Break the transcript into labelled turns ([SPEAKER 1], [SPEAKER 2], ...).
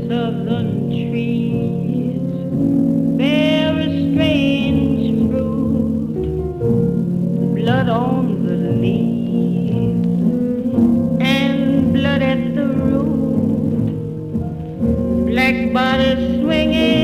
[SPEAKER 1] southern trees bear a strange fruit, blood on the leaves and blood at the root, black bodies swinging